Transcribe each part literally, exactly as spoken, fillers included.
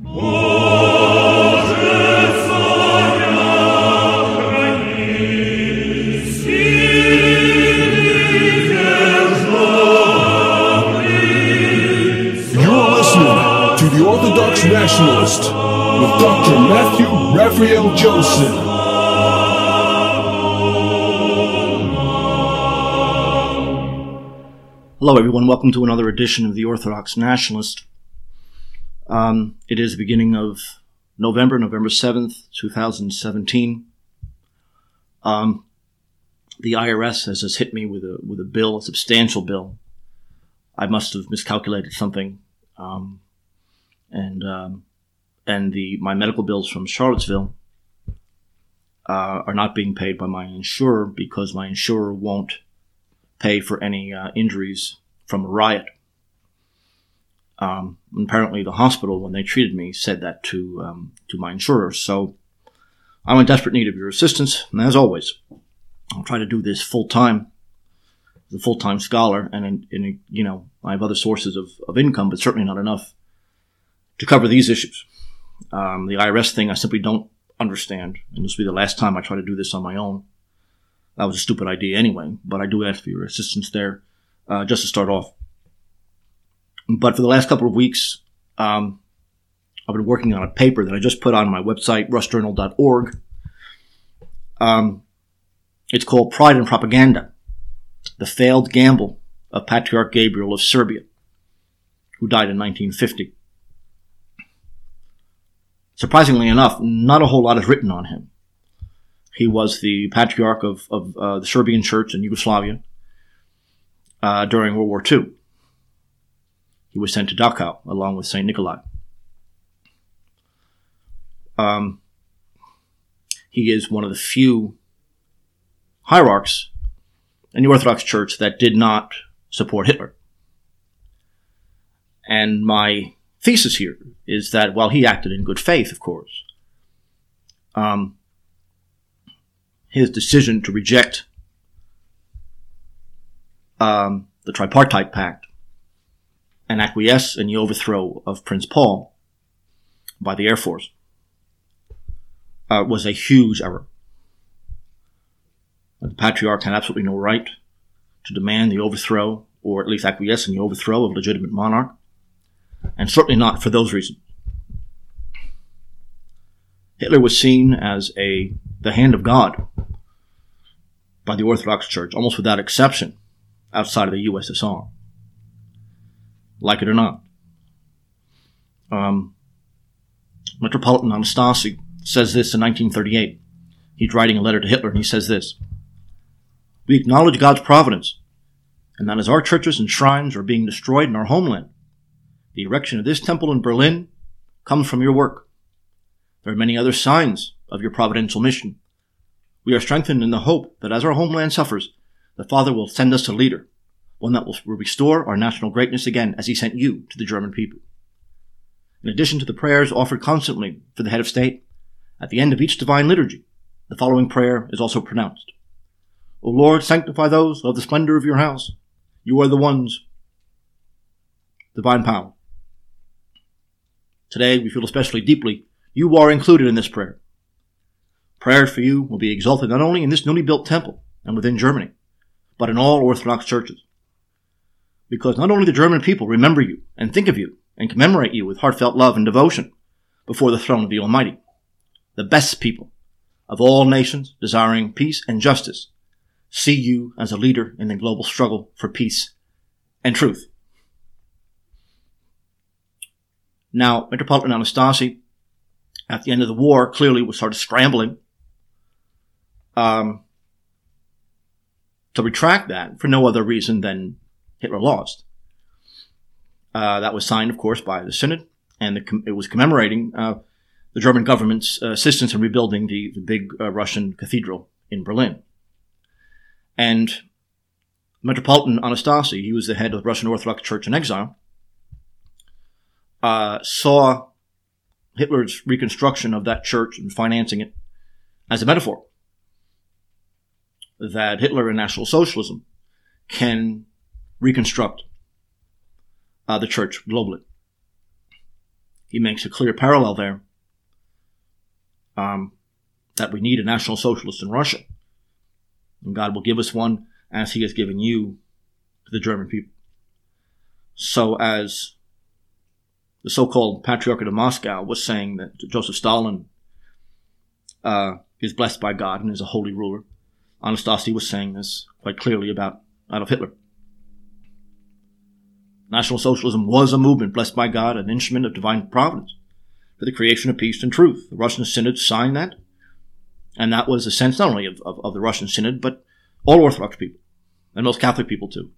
The Orthodox Nationalist with Doctor Matthew Raphael Joseph. Hello everyone, welcome to another edition of the Orthodox Nationalist. Um, it is the beginning of November, November seventh, twenty seventeen. Um, the I R S has just hit me with a with a bill, a substantial bill. I must have miscalculated something. Um, And um, and the my medical bills from Charlottesville uh, are not being paid by my insurer because my insurer won't pay for any uh, injuries from a riot. Um, apparently, the hospital, when they treated me, said that to um, to my insurer. So I'm in desperate need of your assistance, and as always, I'll try to do this full time, as a full time scholar, and in, in, you know I have other sources of, of income, but certainly not enough to cover these issues. Um, the I R S thing I simply don't understand, and this will be the last time I try to do this on my own. That was a stupid idea anyway, but I do ask for your assistance there, uh, just to start off. But for the last couple of weeks, um, I've been working on a paper that I just put on my website, rush journal dot org. Um, it's called Pride and Propaganda, the Failed Gamble of Patriarch Gabriel of Serbia, who died in nineteen fifty. Surprisingly enough, not a whole lot is written on him. He was the patriarch of, of uh, the Serbian church in Yugoslavia uh, during World War Two. He was sent to Dachau along with Saint Nikolai. Um, he is one of the few hierarchs in the Orthodox Church that did not support Hitler. And my thesis here is that while he acted in good faith, of course, um, his decision to reject um, the Tripartite Pact and acquiesce in the overthrow of Prince Paul by the Air Force uh, was a huge error. The Patriarch had absolutely no right to demand the overthrow, or at least acquiesce in the overthrow of a legitimate monarch. And certainly not for those reasons. Hitler was seen as a the hand of God by the Orthodox Church, almost without exception, outside of the U S S R. Like it or not. Um, Metropolitan Anastasi says this in nineteen thirty-eight. He's writing a letter to Hitler, and he says this: "We acknowledge God's providence, and that as our churches and shrines are being destroyed in our homeland, the erection of this temple in Berlin comes from your work. There are many other signs of your providential mission. We are strengthened in the hope that as our homeland suffers, the Father will send us a leader, one that will restore our national greatness again as he sent you to the German people. In addition to the prayers offered constantly for the head of state, at the end of each divine liturgy, the following prayer is also pronounced. O Lord, sanctify those of the splendor of your house. You are the ones, divine power. Today, we feel especially deeply, you are included in this prayer. Prayers for you will be exalted not only in this newly built temple and within Germany, but in all Orthodox churches. Because not only the German people remember you and think of you and commemorate you with heartfelt love and devotion before the throne of the Almighty, the best people of all nations desiring peace and justice see you as a leader in the global struggle for peace and truth." Now, Metropolitan Anastasi, at the end of the war, clearly was started scrambling um, to retract that for no other reason than Hitler lost. Uh, that was signed, of course, by the Synod, and the, it was commemorating uh, the German government's uh, assistance in rebuilding the, the big uh, Russian cathedral in Berlin. And Metropolitan Anastasi, he was the head of the Russian Orthodox Church in exile, uh, saw Hitler's reconstruction of that church and financing it as a metaphor that Hitler and National Socialism can reconstruct uh, the church globally. he makes a clear parallel there, um, that we need a National Socialist in Russia. And God will give us one as he has given you to the German people. So as the so-called Patriarchate of Moscow was saying that Joseph Stalin uh, is blessed by God and is a holy ruler, Anastasi was saying this quite clearly about Adolf Hitler. National Socialism was a movement blessed by God, an instrument of divine providence for the creation of peace and truth. The Russian Synod signed that, and that was a sense not only of, of, of the Russian Synod, but all Orthodox people, and most Catholic people too.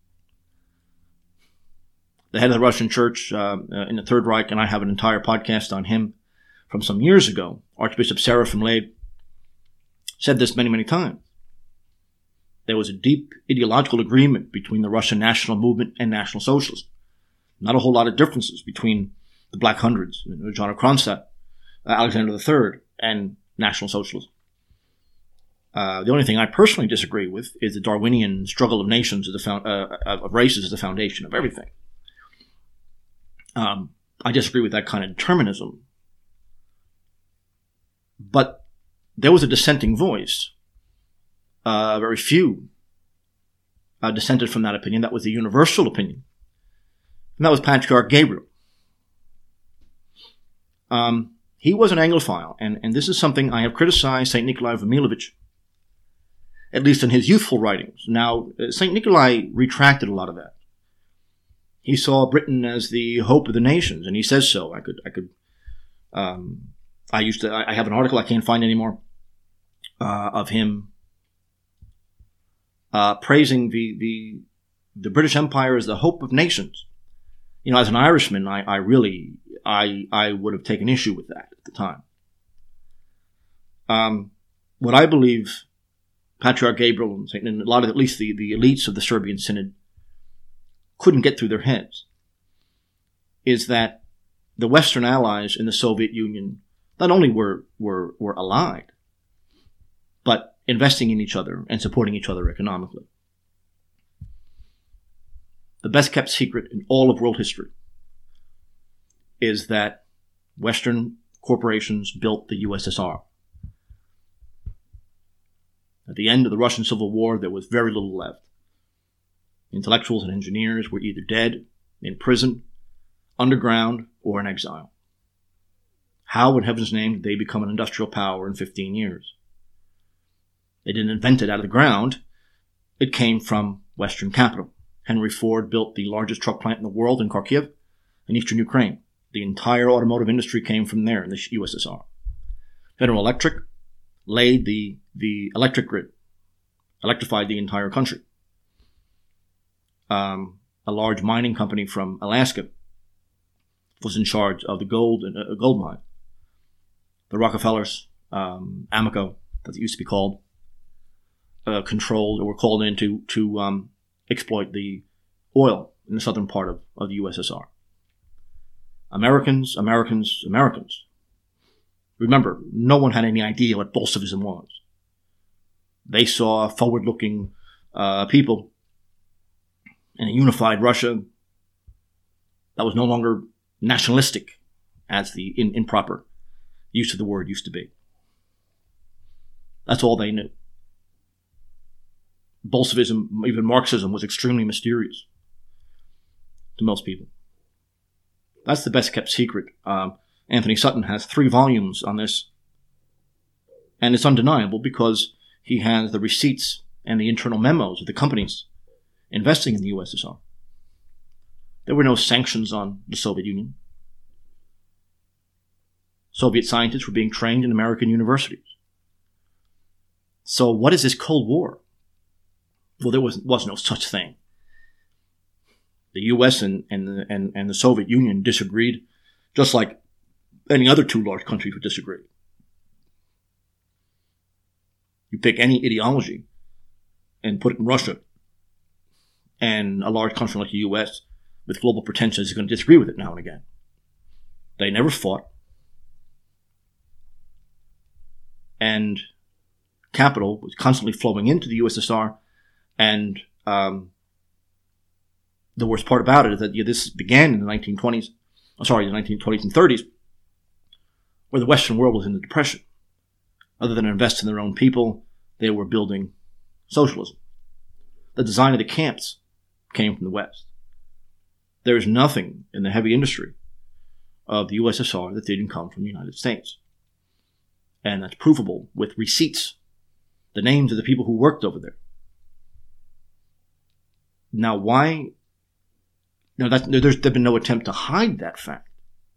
The head of the Russian Church uh, uh, in the Third Reich, and I have an entire podcast on him from some years ago, Archbishop Seraphim Leib, said this many, many times. There was a deep ideological agreement between the Russian national movement and National Socialism. Not a whole lot of differences between the Black Hundreds, John of Kronstadt, uh, Alexander the Third, and National Socialism. Uh, the only thing I personally disagree with is the Darwinian struggle of nations, as the found, uh, of races as the foundation of everything. Um, I disagree with that kind of determinism. But there was a dissenting voice. Uh, very few uh, dissented from that opinion. That was the universal opinion. And that was Patriarch Gabriel. Um, he was an Anglophile, and, and this is something I have criticized Saint Nikolai Vamilovich, at least in his youthful writings. Now, uh, Saint Nikolai retracted a lot of that. He saw Britain as the hope of the nations, and he says so. I could, I could, um, I used to, I have an article I can't find anymore, uh, of him Uh, praising the, the the British Empire as the hope of nations. You know, as an Irishman, I, I really, I I would have taken issue with that at the time. Um, what I believe Patriarch Gabriel and, Saint, and a lot of, at least the, the elites of the Serbian Synod couldn't get through their heads is that the Western allies in the Soviet Union not only were were were allied, but investing in each other and supporting each other economically. The best kept secret in all of world history is that Western corporations built the U S S R. At the end of the Russian Civil War, there was very little left. Intellectuals and engineers were either dead, in prison, underground, or in exile. How, in heaven's name, did they become an industrial power in fifteen years? They didn't invent it out of the ground. It came from Western capital. Henry Ford built the largest truck plant in the world in Kharkiv, in eastern Ukraine. The entire automotive industry came from there in the U S S R. General Electric laid the, the electric grid, electrified the entire country. Um, a large mining company from Alaska was in charge of the gold, uh, gold mine. The Rockefellers, um, Amoco, as it used to be called, Uh, controlled or were called in to, to um, exploit the oil in the southern part of, of the U S S R. Americans, Americans, Americans. Remember, no one had any idea what Bolshevism was. They saw forward-looking uh, people in a unified Russia that was no longer nationalistic, as the in, improper use of the word used to be. That's all they knew. Bolshevism, even Marxism, was extremely mysterious to most people. That's the best kept secret. Um, Anthony Sutton has three volumes on this, and it's undeniable because he has the receipts and the internal memos of the companies investing in the U S S R. There were no sanctions on the Soviet Union. Soviet scientists were being trained in American universities. So what is this Cold War? Well, there was, was no such thing. The U S and, and, the, and, and the Soviet Union disagreed, just like any other two large countries would disagree. You pick any ideology and put it in Russia, and a large country like the U S with global pretensions is going to disagree with it now and again. They never fought. And capital was constantly flowing into the U S S R. And um, the worst part about it is that yeah, this began in the nineteen twenties sorry, the nineteen twenties and thirties, where the Western world was in the Depression. Other than invest in their own people, they were building socialism. The design of the camps came from the West. There is nothing in the heavy industry of the U S S R that didn't come from the United States. And that's provable with receipts, the names of the people who worked over there. Now, why? No, that's, there's been no attempt to hide that fact.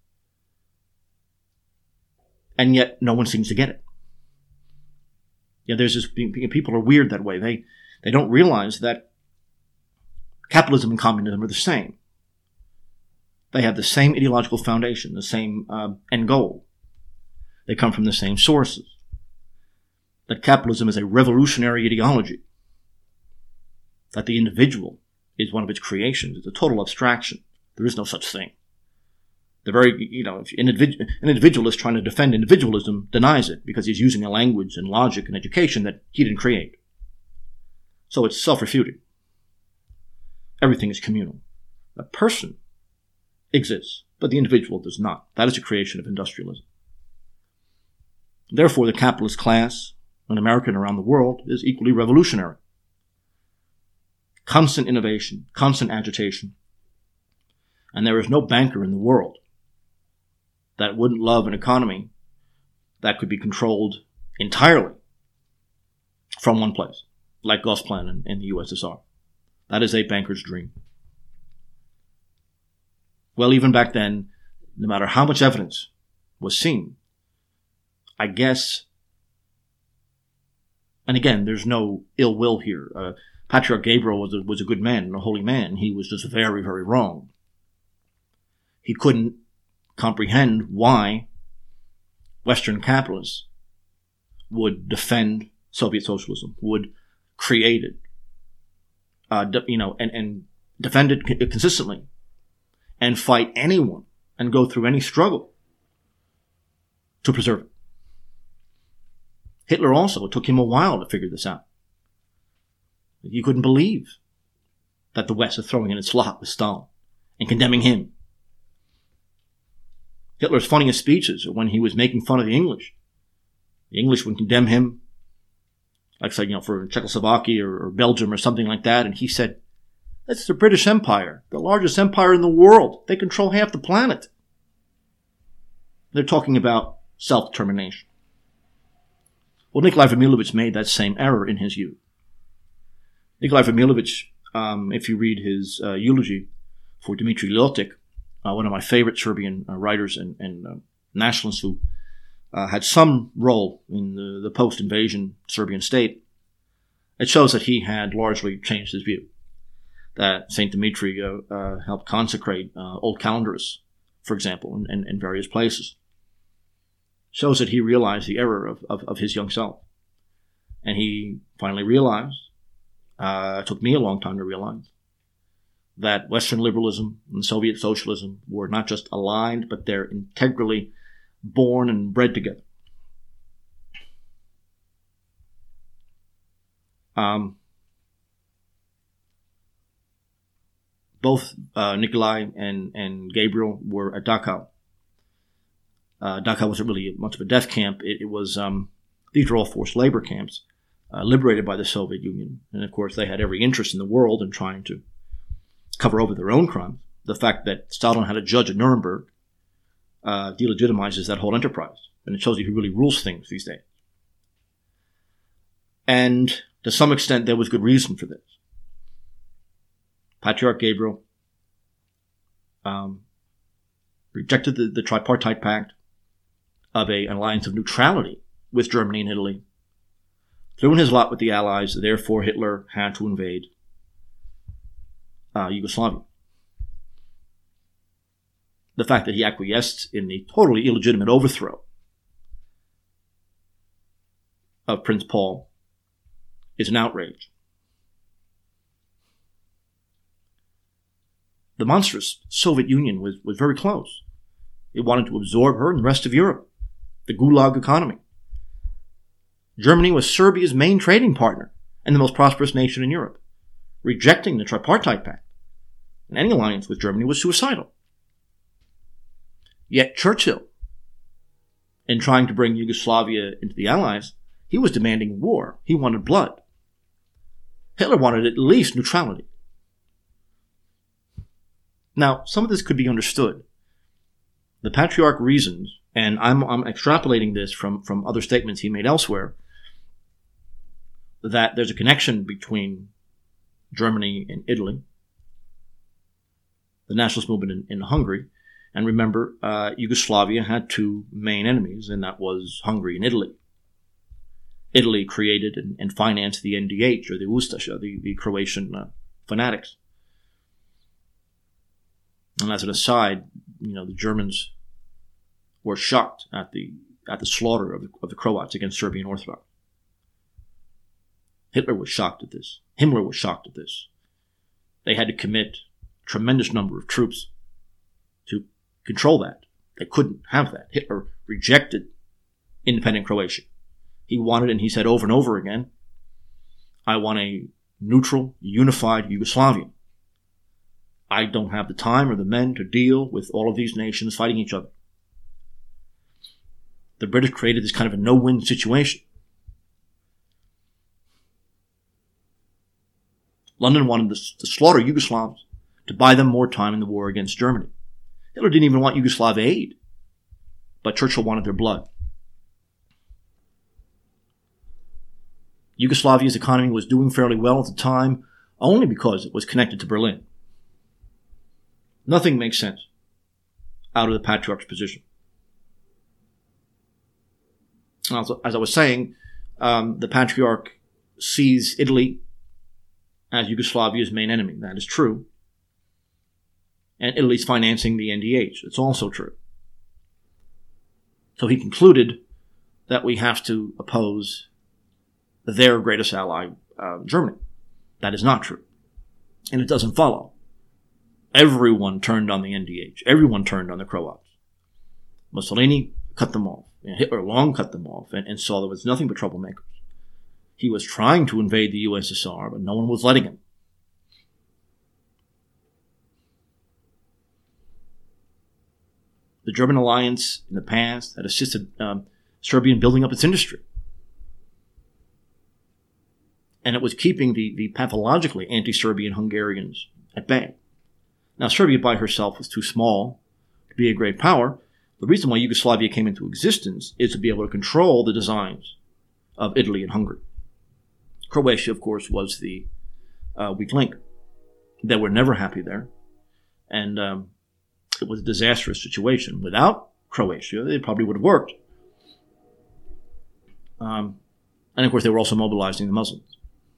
And yet, no one seems to get it. Yeah, there's this, people are weird that way. They, they don't realize that capitalism and communism are the same. They have the same ideological foundation, the same uh, end goal. They come from the same sources. That capitalism is a revolutionary ideology. That the individual is one of its creations. It's a total abstraction. There is no such thing. The very, you know, if an, individ- an individualist trying to defend individualism denies it because he's using a language and logic and education that he didn't create. So it's self-refuting. Everything is communal. A person exists, but the individual does not. That is a creation of industrialism. Therefore, the capitalist class in America and around the world is equally revolutionary. Constant innovation, constant agitation. And there is no banker in the world that wouldn't love an economy that could be controlled entirely from one place, like Gosplan in, in the U S S R. That is a banker's dream. Well, even back then, no matter how much evidence was seen, I guess, and again, there's no ill will here. Uh, Patriarch Gabriel was a, was a good man and a holy man. He was just very, very wrong. He couldn't comprehend why Western capitalists would defend Soviet socialism, would create it, uh, you know, and, and defend it consistently, and fight anyone and go through any struggle to preserve it. Hitler also, it took him a while to figure this out. He couldn't believe that the West was throwing in its lot with Stalin and condemning him. Hitler's funniest speeches are when he was making fun of the English. The English would condemn him, like say, you know, for Czechoslovakia or, or Belgium or something like that, and he said, "That's the British Empire, the largest empire in the world. They control half the planet." They're talking about self-determination. Well, Nikolai Vamilovich made that same error in his youth. Nikolai Vamilovich, um, if you read his uh, eulogy for Dmitry Ljotic, uh, one of my favorite Serbian uh, writers and, and uh, nationalists who uh, had some role in the, the post-invasion Serbian state, it shows that he had largely changed his view. That Saint Dmitry uh, uh, helped consecrate uh, old calendars, for example, in, in, in various places. Shows that he realized the error of, of, of his young self. And he finally realized, uh, it took me a long time to realize, that Western liberalism and Soviet socialism were not just aligned, but they're integrally born and bred together. Um, both uh, Nikolai and, and Gabriel were at Dachau. Uh, Dachau wasn't really much of a death camp. It, it was, um, these were all forced labor camps, uh, liberated by the Soviet Union. And of course, they had every interest in the world in trying to cover over their own crimes. The fact that Stalin had a judge at Nuremberg uh, delegitimizes that whole enterprise. And it shows you who really rules things these days. And to some extent, there was good reason for this. Patriarch Gabriel um, rejected the, the Tripartite Pact of a, an alliance of neutrality with Germany and Italy, threw in his lot with the Allies, therefore Hitler had to invade uh, Yugoslavia. The fact that he acquiesced in the totally illegitimate overthrow of Prince Paul is an outrage. The monstrous Soviet Union was, was very close. It wanted to absorb her and the rest of Europe, the Gulag economy. Germany was Serbia's main trading partner and the most prosperous nation in Europe. Rejecting the Tripartite Pact and any alliance with Germany was suicidal. Yet Churchill, in trying to bring Yugoslavia into the Allies, he was demanding war. He wanted blood. Hitler wanted at least neutrality. Now, some of this could be understood. The Patriarch reasons, and I'm, I'm extrapolating this from, from other statements he made elsewhere, that there's a connection between Germany and Italy, the nationalist movement in, in Hungary, and remember, uh, Yugoslavia had two main enemies, and that was Hungary and Italy. Italy created and, and financed the N D H, or the Ustasha, the, the Croatian uh, fanatics. And as an aside, you know, the Germans were shocked at the at the slaughter of the, of the Croats against Serbian Orthodox. Hitler was shocked at this. Himmler was shocked at this. They had to commit a tremendous number of troops to control that. They couldn't have that. Hitler rejected independent Croatia. He wanted, and he said over and over again, I want a neutral, unified Yugoslavia. I don't have the time or the men to deal with all of these nations fighting each other. The British created this kind of a no-win situation. London wanted to, to slaughter Yugoslavs to buy them more time in the war against Germany. Hitler didn't even want Yugoslav aid, but Churchill wanted their blood. Yugoslavia's economy was doing fairly well at the time only because it was connected to Berlin. Nothing makes sense out of the Patriarch's position. Also, as I was saying, um, the Patriarch sees Italy as Yugoslavia's main enemy. That is true. And Italy's financing the N D H. It's also true. So he concluded that we have to oppose their greatest ally, uh, Germany. That is not true. And it doesn't follow. Everyone turned on the N D H. Everyone turned on the Croats. Mussolini cut them off. And Hitler long cut them off and, and saw there was nothing but troublemakers. He was trying to invade the U S S R, but no one was letting him. The German alliance in the past had assisted um, Serbia in building up its industry. And it was keeping the, the pathologically anti-Serbian Hungarians at bay. Now, Serbia by herself was too small to be a great power. The reason why Yugoslavia came into existence is to be able to control the designs of Italy and Hungary. Croatia, of course, was the uh, weak link. They were never happy there. And um, it was a disastrous situation. Without Croatia, it probably would have worked. Um, and, of course, they were also mobilizing the Muslims.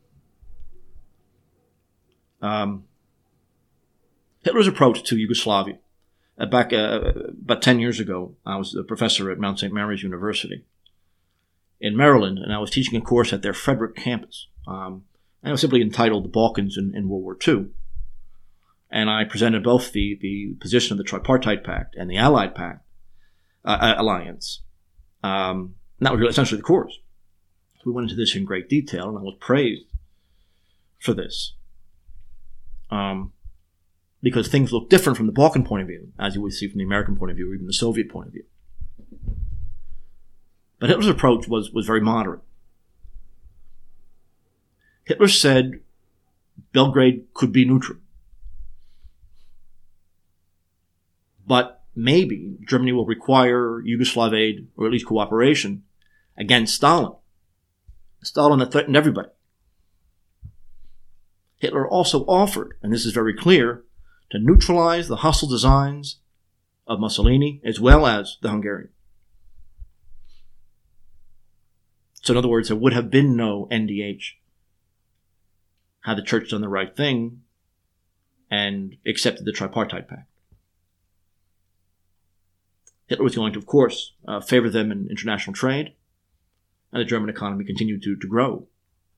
Um, Hitler's approach to Yugoslavia. Uh, back uh, about ten years ago, I was a professor at Mount Saint Mary's University in Maryland, and I was teaching a course at their Frederick campus. Um, and it was simply entitled The Balkans in, in World War Two. And I presented both the, the position of the Tripartite Pact and the Allied Pact uh, Alliance. Um, and that was really essentially the course. We went into this in great detail, and I was praised for this. Um, because things look different from the Balkan point of view, as you would see from the American point of view, or even the Soviet point of view. But Hitler's approach was, was very moderate. Hitler said Belgrade could be neutral. But maybe Germany will require Yugoslav aid, or at least cooperation, against Stalin. Stalin had threatened everybody. Hitler also offered, and this is very clear, to neutralize the hostile designs of Mussolini as well as the Hungarian. So in other words, there would have been no N D H had the church done the right thing and accepted the Tripartite Pact. Hitler was going to, of course, uh, favor them in international trade, and the German economy continued to, to grow.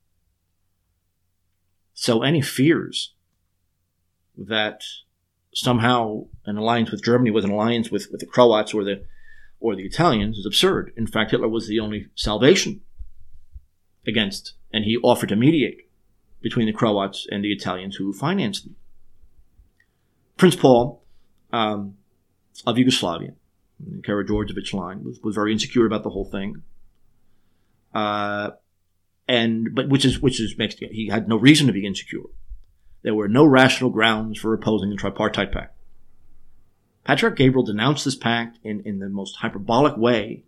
So any fears that somehow an alliance with Germany was an alliance with, with the Croats or the or the Italians is absurd. In fact, Hitler was the only salvation against, and he offered to mediate between the Croats and the Italians who financed them. Prince Paul um, of Yugoslavia the Kara-Georgievich line, was, was very insecure about the whole thing. Uh, and but which is which is makes he had no reason to be insecure. There were no rational grounds for opposing the Tripartite Pact. Patriarch Gabriel denounced this pact in, in the most hyperbolic way,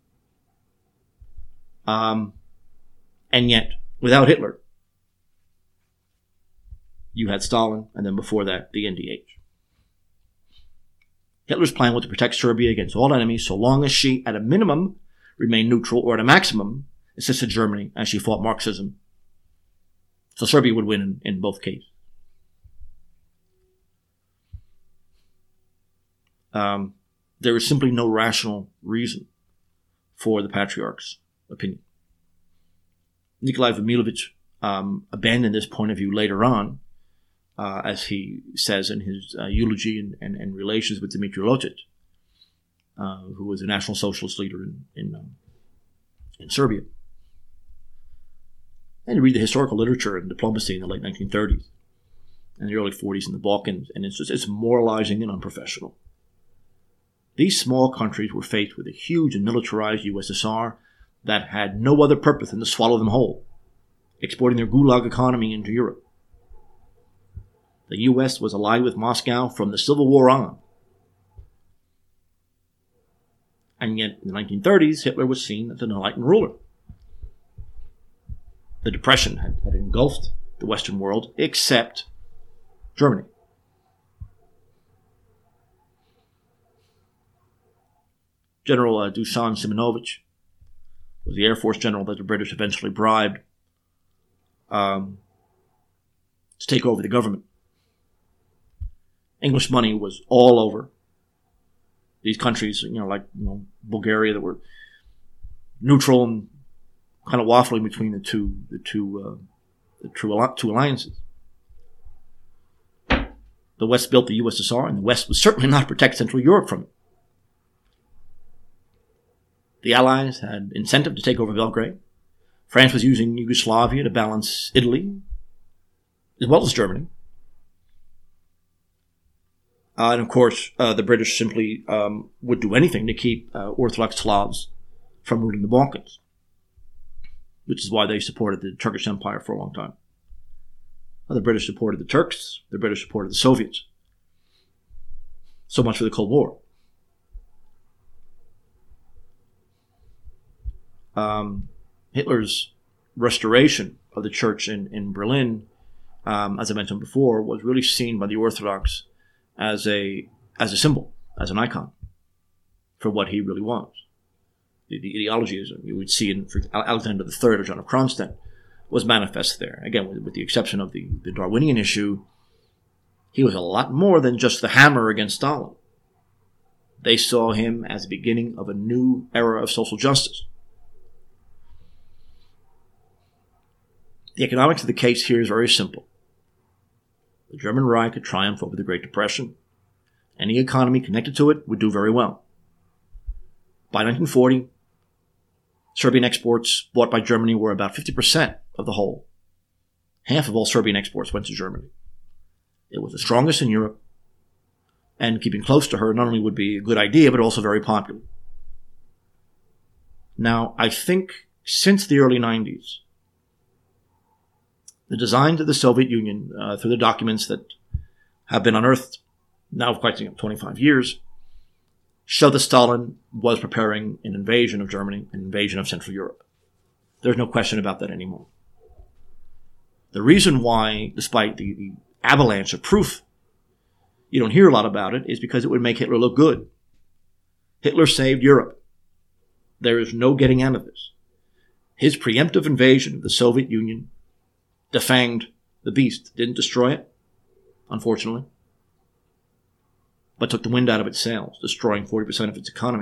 um, and yet, without Hitler, you had Stalin, and then before that, the N D H. Hitler's plan was to protect Serbia against all enemies so long as she, at a minimum, remained neutral, or at a maximum, assisted Germany as she fought Marxism. So Serbia would win in, in both cases. Um, there is simply no rational reason for the Patriarch's opinion. Nikolai Vamilovich um, abandoned this point of view later on, uh, as he says in his uh, eulogy and, and, and relations with Dmitry Locic, uh, who was a National Socialist leader in in, um, in Serbia. And you read the historical literature and diplomacy in the late nineteen thirties and the early forties in the Balkans, and it's just it's moralizing and unprofessional. These small countries were faced with a huge and militarized U S S R that had no other purpose than to swallow them whole, exporting their gulag economy into Europe. The U S was allied with Moscow from the Civil War on. And yet, in the nineteen thirties, Hitler was seen as an enlightened ruler. The Depression had, had engulfed the Western world, except Germany. General uh, Dusan Simonovich was the Air Force general that the British eventually bribed um, to take over the government. English money was all over these countries, you know, like you know Bulgaria, that were neutral and kind of waffling between the two, the two, uh, the two, two alliances. The West built the U S S R, and the West was certainly not to protect Central Europe from it. The Allies had incentive to take over Belgrade. France was using Yugoslavia to balance Italy, as well as Germany. Uh, and of course, uh, the British simply um, would do anything to keep uh, Orthodox Slavs from ruling the Balkans, which is why they supported the Turkish Empire for a long time. Well, the British supported the Turks. The British supported the Soviets. So much for the Cold War. Um, Hitler's restoration of the church in, in Berlin, um, as I mentioned before, was really seen by the Orthodox as a as a symbol, as an icon for what he really was. The, the ideology, as you would see in for Alexander the Third or John of Kronstadt, was manifest there. Again, with, with the exception of the, the Darwinian issue, he was a lot more than just the hammer against Stalin. They saw him as the beginning of a new era of social justice. The economics of the case here is very simple. The German Reich could triumph over the Great Depression. Any economy connected to it would do very well. By nineteen forty, Serbian exports bought by Germany were about fifty percent of the whole. Half of all Serbian exports went to Germany. It was the strongest in Europe, and keeping close to her not only would be a good idea, but also very popular. Now, I think since the early nineties, the designs of the Soviet Union, uh, through the documents that have been unearthed now for quite you know, twenty-five years, show that Stalin was preparing an invasion of Germany, an invasion of Central Europe. There's no question about that anymore. The reason why, despite the, the avalanche of proof, you don't hear a lot about it is because it would make Hitler look good. Hitler saved Europe. There is no getting out of this. His preemptive invasion of the Soviet Union defanged the beast. Didn't destroy it, unfortunately, but took the wind out of its sails, destroying forty percent of its economy.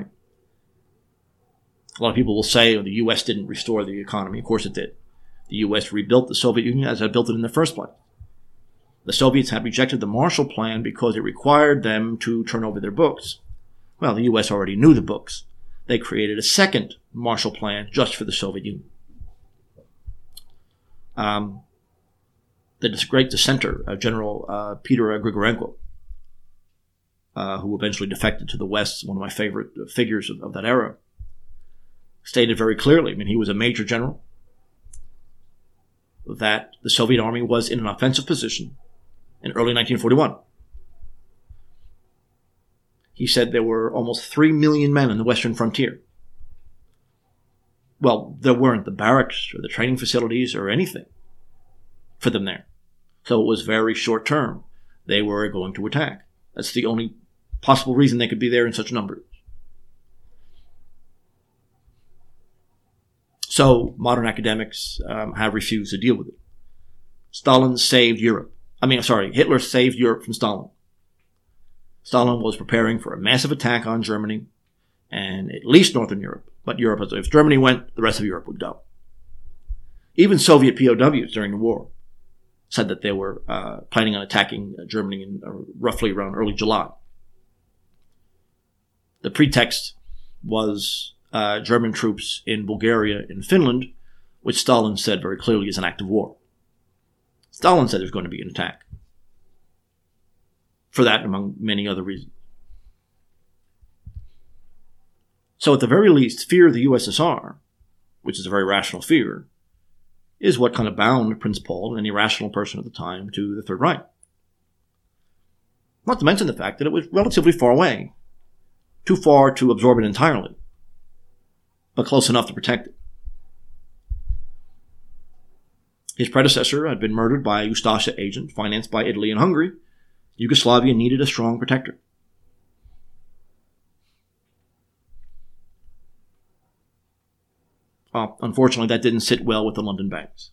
A lot of people will say, oh, the U S didn't restore the economy. Of course it did. The U S rebuilt the Soviet Union as it built it in the first place. The Soviets had rejected the Marshall Plan because it required them to turn over their books. Well, the U S already knew the books. They created a second Marshall Plan just for the Soviet Union. Um, the great dissenter, uh, General uh, Peter Grigorenko, uh, who eventually defected to the West, one of my favorite figures of, of that era, stated very clearly, I mean, he was a major general, that the Soviet army was in an offensive position in early nineteen forty-one. He said there were almost three million men on the western frontier. Well, there weren't the barracks or the training facilities or anything for them there. So it was very short term. They were going to attack. That's the only possible reason they could be there in such numbers. So modern academics um, have refused to deal with it. Stalin saved Europe. I mean, sorry, Hitler saved Europe from Stalin. Stalin was preparing for a massive attack on Germany and at least Northern Europe. But Europe, if Germany went, the rest of Europe would go. Even Soviet P O Ws during the war said that they were uh, planning on attacking Germany in uh, roughly around early July. The pretext was uh, German troops in Bulgaria and Finland, which Stalin said very clearly is an act of war. Stalin said there's going to be an attack. For that, among many other reasons. So at the very least, fear of the U S S R, which is a very rational fear, is what kind of bound Prince Paul and any rational person at the time to the Third Reich. Not to mention the fact that it was relatively far away, too far to absorb it entirely, but close enough to protect it. His predecessor had been murdered by a Ustasha agent financed by Italy and Hungary. Yugoslavia needed a strong protector. Well, unfortunately, that didn't sit well with the London banks.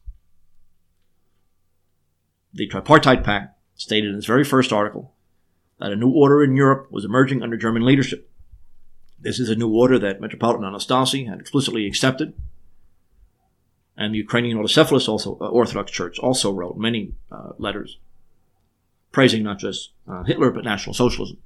The Tripartite Pact stated in its very first article that a new order in Europe was emerging under German leadership. This is a new order that Metropolitan Anastasi had explicitly accepted, and the Ukrainian Autocephalous also, uh, Orthodox Church also wrote many uh, letters praising not just uh, Hitler but National Socialism.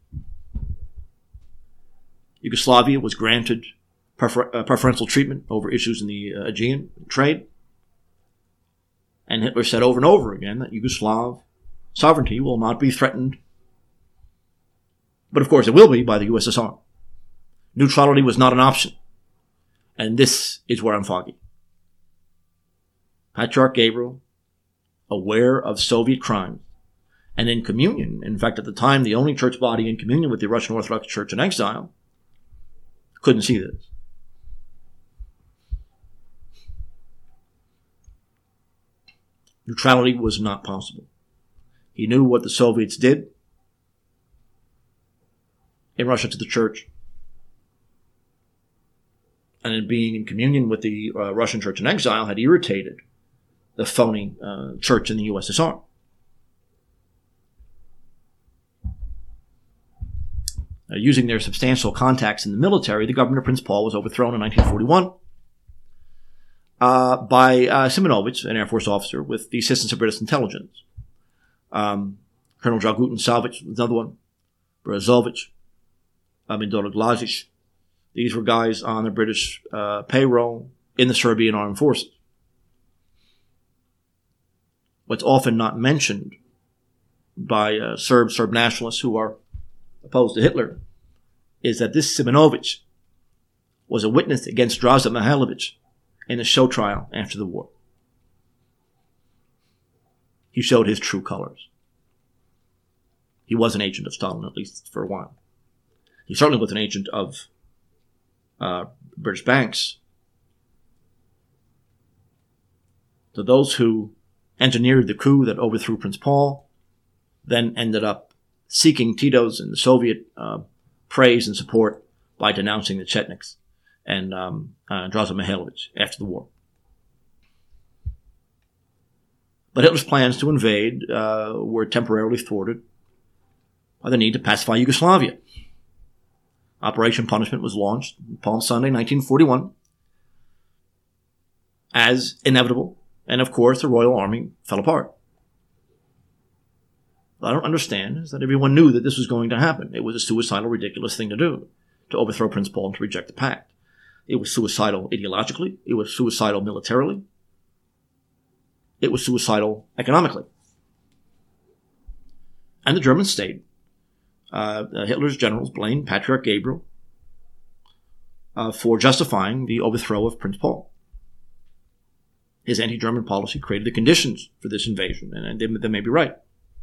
Yugoslavia was granted prefer- uh, preferential treatment over issues in the uh, Aegean trade, and Hitler said over and over again that Yugoslav sovereignty will not be threatened, but of course it will be by the U S S R. Neutrality was not an option, and this is where I'm foggy. Patriarch Gabriel, aware of Soviet crimes, and in communion, in fact at the time the only church body in communion with the Russian Orthodox Church in exile, couldn't see this. Neutrality was not possible. He knew what the Soviets did in Russia to the church, and in being in communion with the uh, Russian church in exile had irritated the phony uh, church in the U S S R. Uh, using their substantial contacts in the military, the government of Prince Paul was overthrown in nineteen forty-one uh, by uh, Simonovich, an Air Force officer, with the assistance of British intelligence. Um, Colonel Dragutin Savic was another one, Brazovich, Amidor Glazic. These were guys on the British uh, payroll in the Serbian armed forces. What's often not mentioned by uh, Serb Serb nationalists who are opposed to Hitler is that this Simonovich was a witness against Draza Mihailovich in the show trial after the war. He showed his true colors. He was an agent of Stalin, at least for a while. He certainly was an agent of uh, British banks. So those who engineered the coup that overthrew Prince Paul then ended up seeking Tito's and the Soviet uh, praise and support by denouncing the Chetniks and um, uh, Draza Mihailovich after the war. But Hitler's plans to invade uh, were temporarily thwarted by the need to pacify Yugoslavia. Operation Punishment was launched on Palm Sunday, nineteen forty-one, as inevitable, and of course the Royal Army fell apart. What I don't understand is that everyone knew that this was going to happen. It was a suicidal, ridiculous thing to do, to overthrow Prince Paul and to reject the pact. It was suicidal ideologically. It was suicidal militarily. It was suicidal economically. And the German state uh, Hitler's generals blamed Patriarch Gabriel uh, for justifying the overthrow of Prince Paul. His anti-German policy created the conditions for this invasion, and they, they may be right.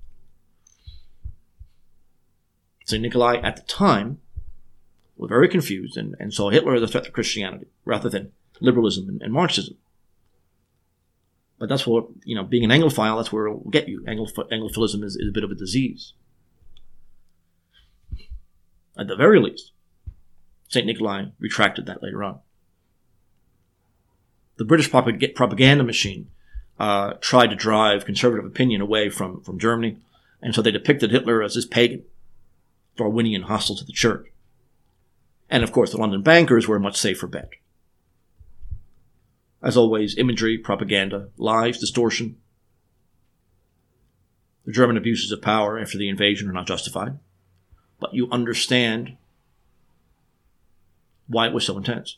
Saint Nikolai, at the time, was very confused and, and saw Hitler as a threat to Christianity rather than liberalism and, and Marxism. But that's what, you know, being an Anglophile, that's where it will get you. Angloph- Anglophilism is, is a bit of a disease. At the very least, Saint Nikolai retracted that later on. The British propag- propaganda machine uh, tried to drive conservative opinion away from, from Germany, and so they depicted Hitler as this pagan, Darwinian, hostile to the church. And of course, the London bankers were a much safer bet. As always, imagery, propaganda, lies, distortion. The German abuses of power after the invasion are not justified, but you understand why it was so intense.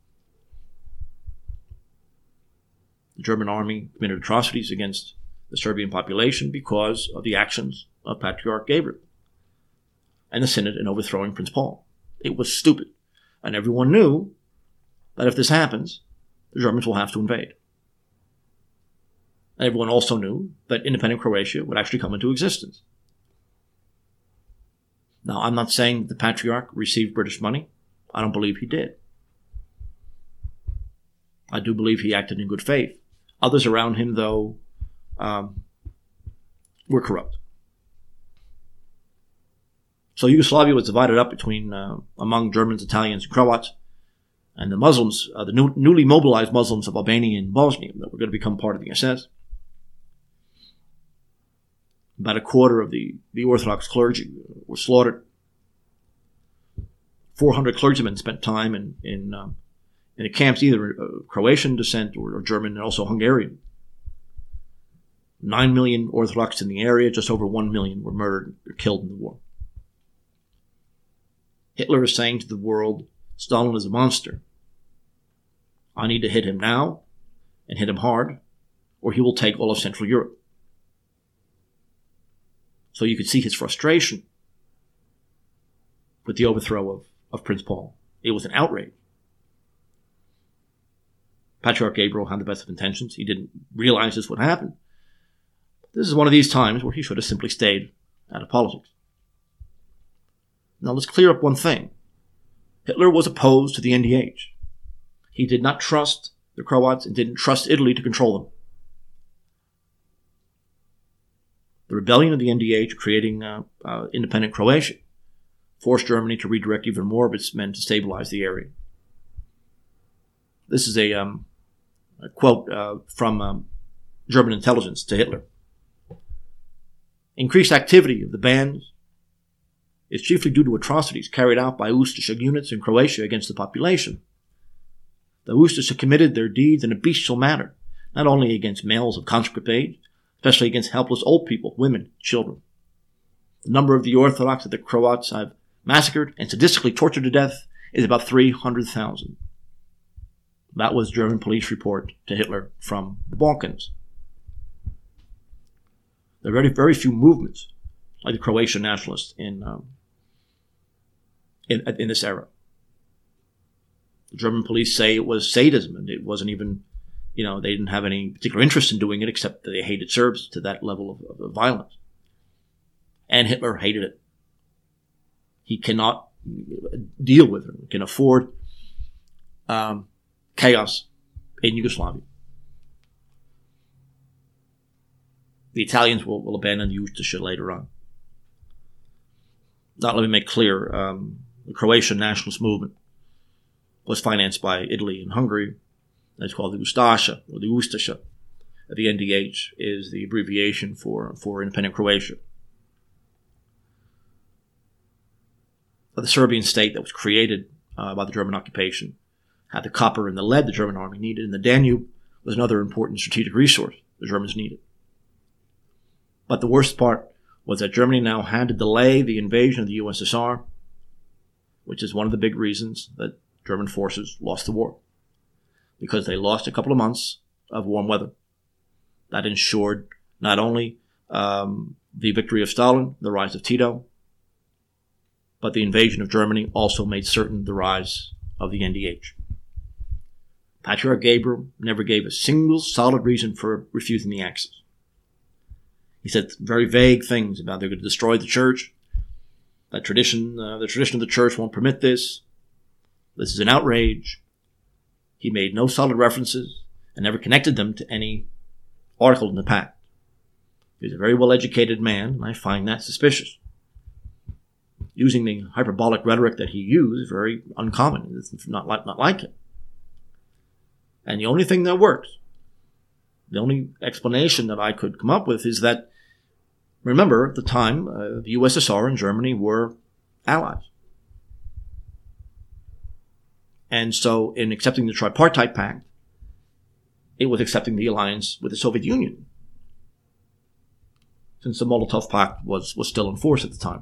The German army committed atrocities against the Serbian population because of the actions of Patriarch Gabriel and the Synod in overthrowing Prince Paul. It was stupid, and everyone knew that if this happens, the Germans will have to invade. And everyone also knew that independent Croatia would actually come into existence. Now, I'm not saying that the Patriarch received British money. I don't believe he did. I do believe he acted in good faith. Others around him, though, um, were corrupt. So Yugoslavia was divided up between uh, among Germans, Italians, and Croats, and the Muslims, uh, the new, newly mobilized Muslims of Albania and Bosnia that were going to become part of the S S. About a quarter of the, the Orthodox clergy were slaughtered. four hundred clergymen spent time in in, um, in the camps, either uh, Croatian descent or, or German, and also Hungarian. Nine million Orthodox in the area, just over one million were murdered or killed in the war. Hitler is saying to the world, Stalin is a monster. I need to hit him now, and hit him hard, or he will take all of Central Europe. So you could see his frustration with the overthrow of, of Prince Paul. It was an outrage. Patriarch Gabriel had the best of intentions. He didn't realize this would happen. This is one of these times where he should have simply stayed out of politics. Now let's clear up one thing. Hitler was opposed to the N D H. He did not trust the Croats and didn't trust Italy to control them. The rebellion of the N D H, creating uh, uh, independent Croatia, forced Germany to redirect even more of its men to stabilize the area. This is a, um, a quote uh, from um, German intelligence to Hitler. Increased activity of the bands is chiefly due to atrocities carried out by Ustaša units in Croatia against the population. The Ustaša committed their deeds in a bestial manner, not only against males of conscript age, especially against helpless old people, women, children. The number of the Orthodox that the Croats have massacred and sadistically tortured to death is about three hundred thousand. That was German police report to Hitler from the Balkans. There are very, very few movements like the Croatian nationalists in, um, in, in this era. The German police say it was sadism, and it wasn't even, you know, they didn't have any particular interest in doing it except that they hated Serbs to that level of, of violence. And Hitler hated it. He cannot deal with it, can afford um, chaos in Yugoslavia. The Italians will, will abandon Ustaša later on. Now, let me make clear, um, the Croatian nationalist movement was financed by Italy and Hungary. It's called the Ustaša, or the Ustaša. The N D H is the abbreviation for, for independent Croatia. The Serbian state that was created uh, by the German occupation had the copper and the lead the German army needed, and the Danube was another important strategic resource the Germans needed. But the worst part was that Germany now had to delay the invasion of the U S S R, which is one of the big reasons that German forces lost the war, because they lost a couple of months of warm weather. That ensured not only um, the victory of Stalin, the rise of Tito, but the invasion of Germany also made certain the rise of the N D H. Patriarch Gabriel never gave a single solid reason for refusing the Axis. He said very vague things about they're going to destroy the church, that tradition, uh, the tradition of the church won't permit this, this is an outrage. He made no solid references and never connected them to any article in the pact. He was a very well-educated man, and I find that suspicious. Using the hyperbolic rhetoric that he used is very uncommon. It's not like, not like it. And the only thing that works, the only explanation that I could come up with is that, remember, at the time, uh, the U S S R and Germany were allies. And so in accepting the Tripartite Pact, it was accepting the alliance with the Soviet Union, since the Molotov Pact was, was still in force at the time.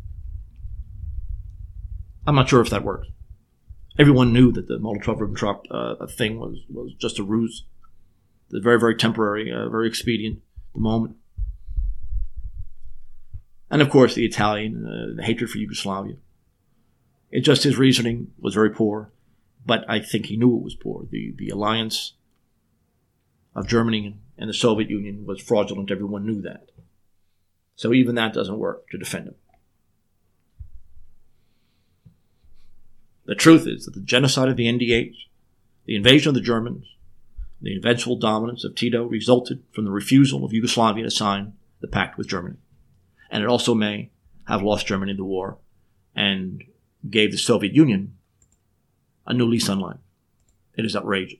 I'm not sure if that worked. Everyone knew that the Molotov-Ribbentrop uh, thing was, was just a ruse. It was very, very temporary, uh, very expedient at the moment. And of course, the Italian, uh, the hatred for Yugoslavia. It just, his reasoning was very poor, but I think he knew it was poor. The, the alliance of Germany and the Soviet Union was fraudulent. Everyone knew that. So even that doesn't work to defend him. The truth is that the genocide of the N D H, the invasion of the Germans, the eventual dominance of Tito resulted from the refusal of Yugoslavia to sign the pact with Germany. And it also may have lost Germany the war and gave the Soviet Union a new lease on life. It is outrageous.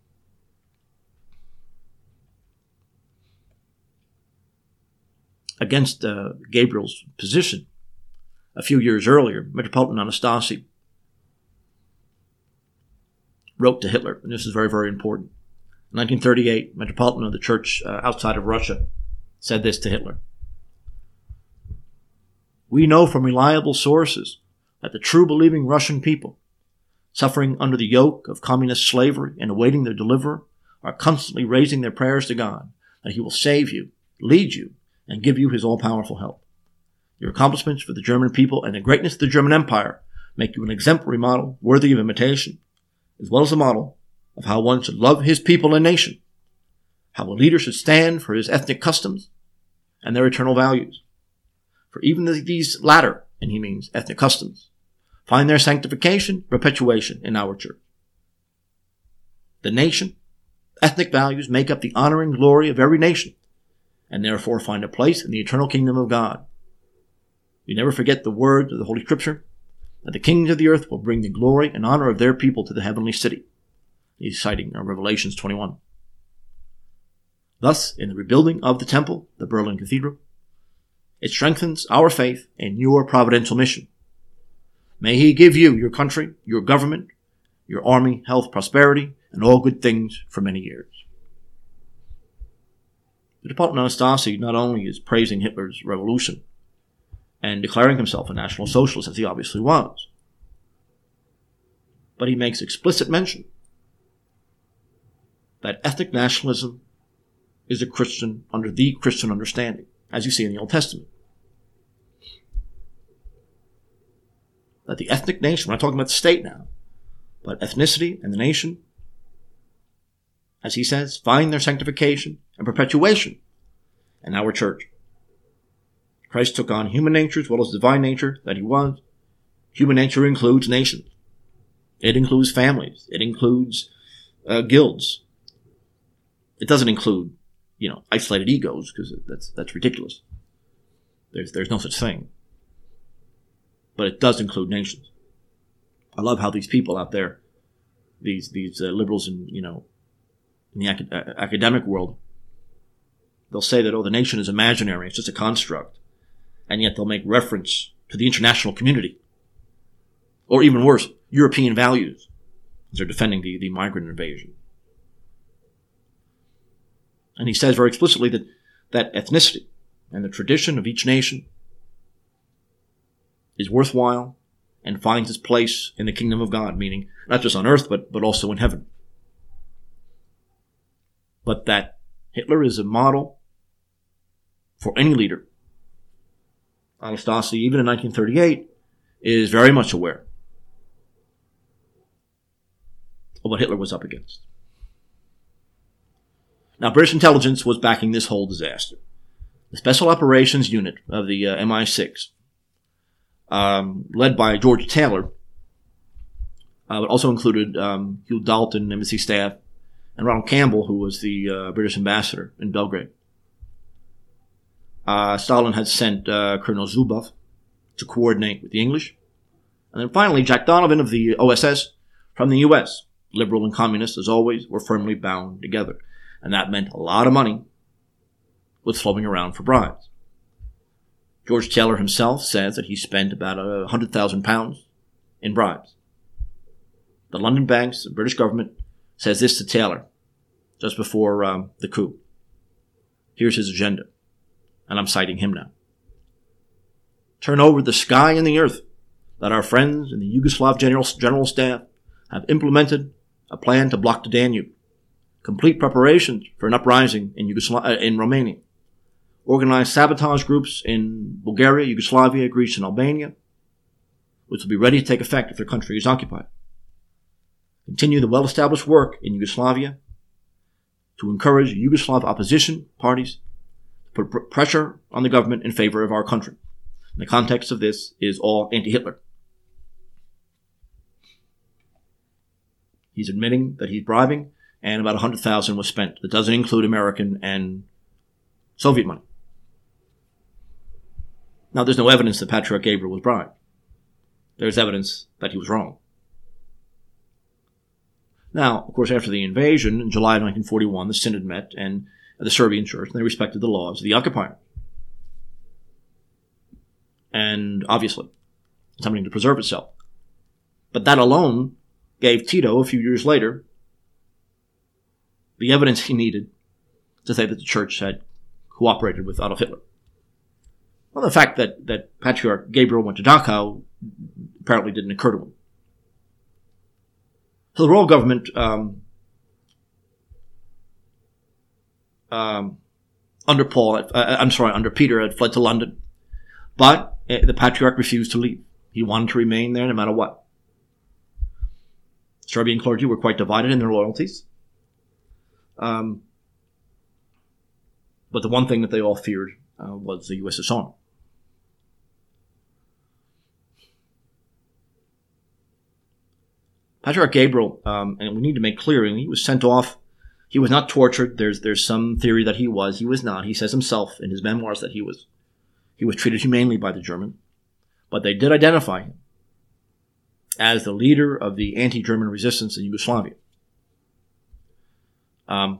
Against uh, Gabriel's position, a few years earlier, Metropolitan Anastasi wrote to Hitler, and this is very, very important. In nineteen thirty-eight, Metropolitan of the Church uh, outside of Russia said this to Hitler. We know from reliable sources that the true believing Russian people, suffering under the yoke of communist slavery and awaiting their deliverer, are constantly raising their prayers to God that he will save you, lead you, and give you his all-powerful help. Your accomplishments for the German people and the greatness of the German Empire make you an exemplary model worthy of imitation, as well as a model of how one should love his people and nation, how a leader should stand for his ethnic customs and their eternal values. For even these latter, and he means ethnic customs, find their sanctification, perpetuation in our church. The nation, ethnic values make up the honor and glory of every nation, and therefore find a place in the eternal kingdom of God. We never forget the word of the Holy Scripture, that the kings of the earth will bring the glory and honor of their people to the heavenly city. He's citing Revelations twenty-one. Thus, in the rebuilding of the temple, the Berlin Cathedral, it strengthens our faith in your providential mission. May he give you, your country, your government, your army, health, prosperity, and all good things for many years. Metropolitan Anastasi not only is praising Hitler's revolution and declaring himself a National Socialist, as he obviously was, but he makes explicit mention that ethnic nationalism is a Christian under the Christian understanding, as you see in the Old Testament. That the ethnic nation, we're not talking about the state now, but ethnicity and the nation, as he says, find their sanctification and perpetuation in our church. Christ took on human nature as well as divine nature that he was. Human nature includes nations. It includes families. It includes uh, guilds. It doesn't include, you know, isolated egos, because that's that's ridiculous. There's there's no such thing. But it does include nations. I love how these people out there, these these uh, liberals in you know in the acad- uh, academic world, they'll say that, oh, the nation is imaginary, it's just a construct. And yet they'll make reference to the international community. Or even worse, European values, as they're defending the, the migrant invasion. And he says very explicitly that, that ethnicity and the tradition of each nation is worthwhile and finds its place in the kingdom of God, meaning not just on earth, but, but also in heaven. But that Hitler is a model for any leader. Anastasi, even in nineteen thirty-eight, is very much aware of what Hitler was up against. Now, British intelligence was backing this whole disaster. The Special Operations Unit of the uh, M I six, um, led by George Taylor, uh, but also included um, Hugh Dalton, embassy staff, and Ronald Campbell, who was the uh, British ambassador in Belgrade. Uh, Stalin had sent uh, Colonel Zubov to coordinate with the English. And then finally, Jack Donovan of the O S S from the U S. Liberal and communist, as always, were firmly bound together. And that meant a lot of money was flowing around for bribes. George Taylor himself says that he spent about one hundred thousand pounds in bribes. The London banks, the British government, says this to Taylor just before um, the coup. Here's his agenda, and I'm citing him now. Turn over the sky and the earth that our friends in the Yugoslav General, General Staff have implemented a plan to block the Danube. Complete preparations for an uprising in, Yugosla- uh, in Romania. Organize sabotage groups in Bulgaria, Yugoslavia, Greece, and Albania, which will be ready to take effect if their country is occupied. Continue the well-established work in Yugoslavia to encourage Yugoslav opposition parties to put pr- pressure on the government in favor of our country. And the context of this is all anti-Hitler. He's admitting that he's bribing, and about one hundred thousand was spent. That doesn't include American and Soviet money. Now, there's no evidence that Patriarch Gabriel was bribed. There's evidence that he was wrong. Now, of course, after the invasion, in July of nineteen forty-one, the Synod met, and the Serbian Church, and they respected the laws of the occupier. And obviously, attempting to preserve itself. But that alone gave Tito, a few years later, the evidence he needed to say that the church had cooperated with Adolf Hitler. Well, the fact that, that Patriarch Gabriel went to Dachau apparently didn't occur to him. So the royal government, um, um, under Paul, uh, I'm sorry, under Peter, had fled to London, but uh, the Patriarch refused to leave. He wanted to remain there no matter what. Serbian clergy were quite divided in their loyalties. Um, but the one thing that they all feared uh, was the U S S R. Patriarch Gabriel, um, and we need to make clear, he was sent off. He was not tortured. There's there's some theory that he was. He was not. He says himself in his memoirs that he was he was treated humanely by the Germans. But they did identify him as the leader of the anti-German resistance in Yugoslavia. Um,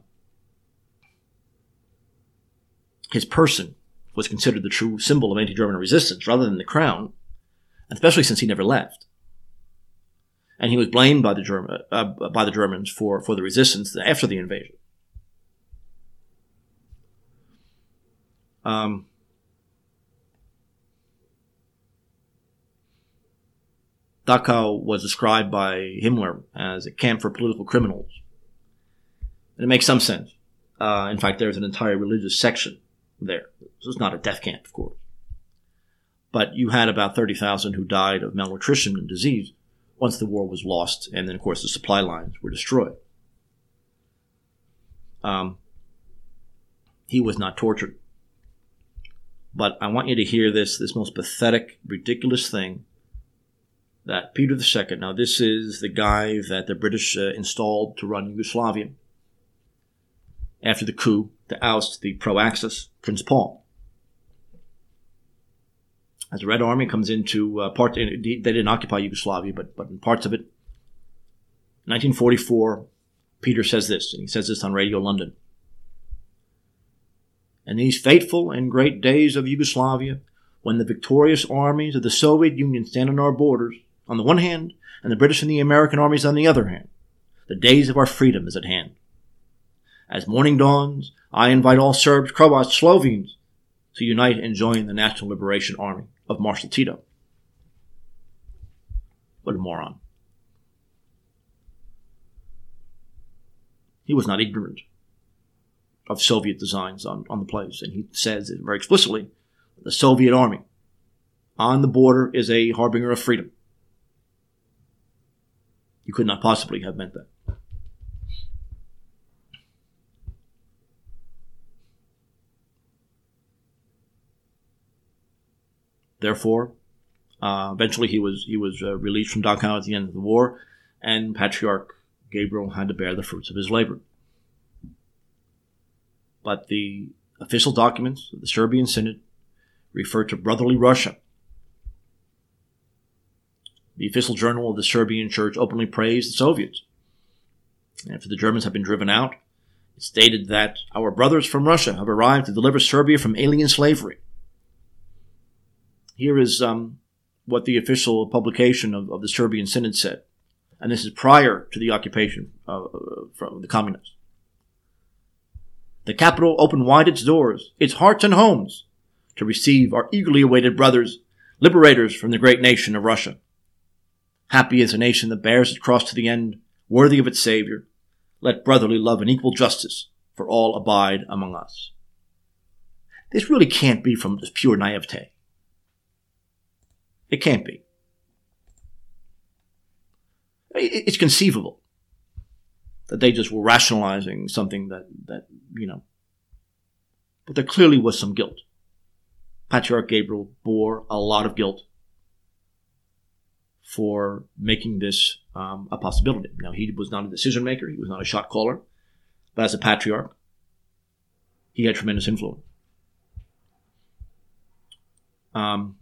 his person was considered the true symbol of anti-German resistance rather than the crown, especially since he never left. And he was blamed by the German, uh, by the Germans for, for the resistance after the invasion. Um, Dachau was described by Himmler as a camp for political criminals. And it makes some sense. Uh, in fact, there's an entire religious section there. This was not a death camp, of course. But you had about thirty thousand who died of malnutrition and disease once the war was lost, and then, of course, the supply lines were destroyed. Um, he was not tortured. But I want you to hear this, this most pathetic, ridiculous thing that Peter the Second, now this is the guy that the British uh, installed to run Yugoslavia after the coup to oust the pro-Axis Prince Paul. As the Red Army comes into uh, part, they didn't occupy Yugoslavia, but but in parts of it. nineteen forty-four, Peter says this, and he says this on Radio London. In these fateful and great days of Yugoslavia, when the victorious armies of the Soviet Union stand on our borders, on the one hand, and the British and the American armies on the other hand, the days of our freedom is at hand. As morning dawns, I invite all Serbs, Croats, Slovenes to unite and join the National Liberation Army of Marshal Tito. What a moron. He was not ignorant of Soviet designs on, on the place, and he says it very explicitly, the Soviet army on the border is a harbinger of freedom. You could not possibly have meant that. Therefore, uh, eventually he was he was uh, released from Dachau at the end of the war, and Patriarch Gabriel had to bear the fruits of his labor. But the official documents of the Serbian Synod refer to brotherly Russia. The official journal of the Serbian Church openly praised the Soviets. After the Germans had been driven out, it stated that our brothers from Russia have arrived to deliver Serbia from alien slavery. Here is um, what the official publication of, of the Serbian Synod said, and this is prior to the occupation uh, from the communists. The capital opened wide its doors, its hearts and homes, to receive our eagerly awaited brothers, liberators from the great nation of Russia. Happy is a nation that bears its cross to the end, worthy of its Savior. Let brotherly love and equal justice for all abide among us. This really can't be from just pure naivete. It can't be. It's conceivable that they just were rationalizing something that, that, you know, but there clearly was some guilt. Patriarch Gabriel bore a lot of guilt for making this um, a possibility. Now, he was not a decision maker. He was not a shot caller. But as a patriarch, he had tremendous influence. Um,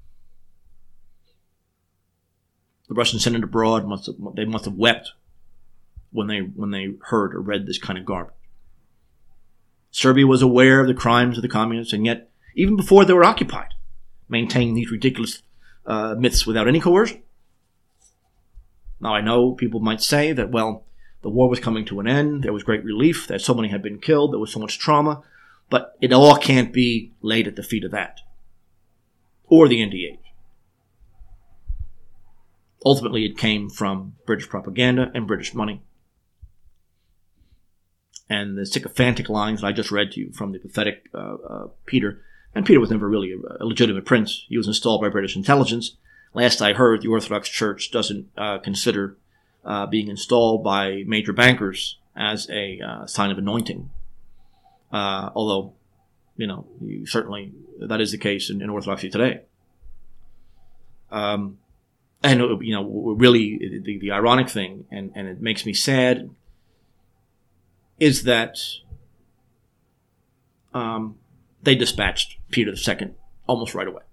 the Russian Synod abroad must have, they must have wept when they when they heard or read this kind of garbage. Serbia was aware of the crimes of the communists, and yet, even before they were occupied, maintained these ridiculous uh, myths without any coercion. Now, I know people might say that, well, the war was coming to an end, there was great relief, that so many had been killed, there was so much trauma, but it all can't be laid at the feet of that, or the N D H. Ultimately, it came from British propaganda and British money. And the sycophantic lines that I just read to you from the pathetic uh, uh, Peter, and Peter was never really a, a legitimate prince. He was installed by British intelligence. Last I heard, the Orthodox Church doesn't uh, consider uh, being installed by major bankers as a uh, sign of anointing. Uh, although, you know, you certainly, that is the case in, in Orthodoxy today. Um, and, you know, really, the, the ironic thing, and, and it makes me sad, is that um, they dispatched Peter the Second almost right away.